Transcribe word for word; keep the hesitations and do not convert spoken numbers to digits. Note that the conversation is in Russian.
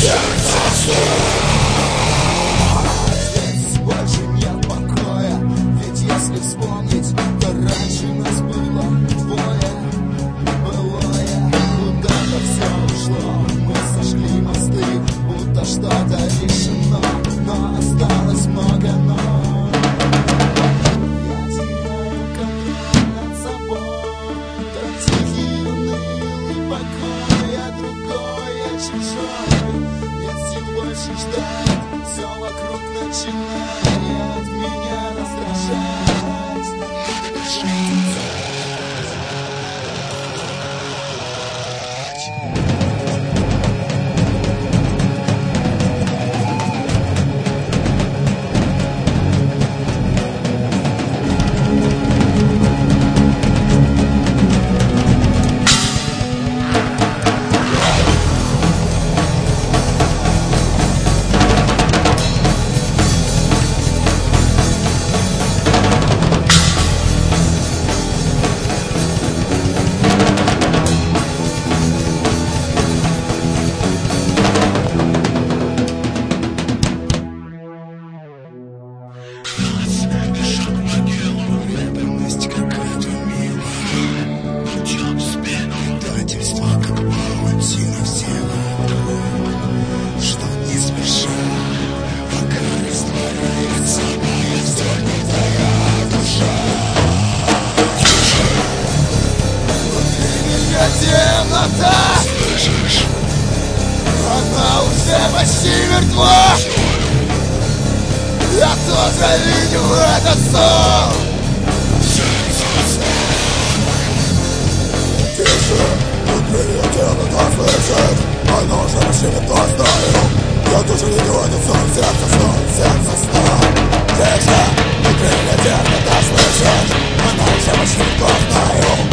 Здесь больше нет покоя, ведь если вспомнить, то раньше нас было двое. Былое куда-то все ушло, мы сошли мосты, будто что-то решено, но осталось много но. Я теряю контроль над собой, так тихий, унылый покой, я другой, я чужой. Нет сил больше ждать, все вокруг начинает меня раздражать. Темнота, слышишь? Она уже почти мертва. Я тоже видел этот сон. Тише, от меня темнота слышит. Она уже почти мертва, знаю. Я тоже видел этот сон, сердце сон, сердце сон. Тише, от меня темнота слышит. Она уже почти мертва, знаю.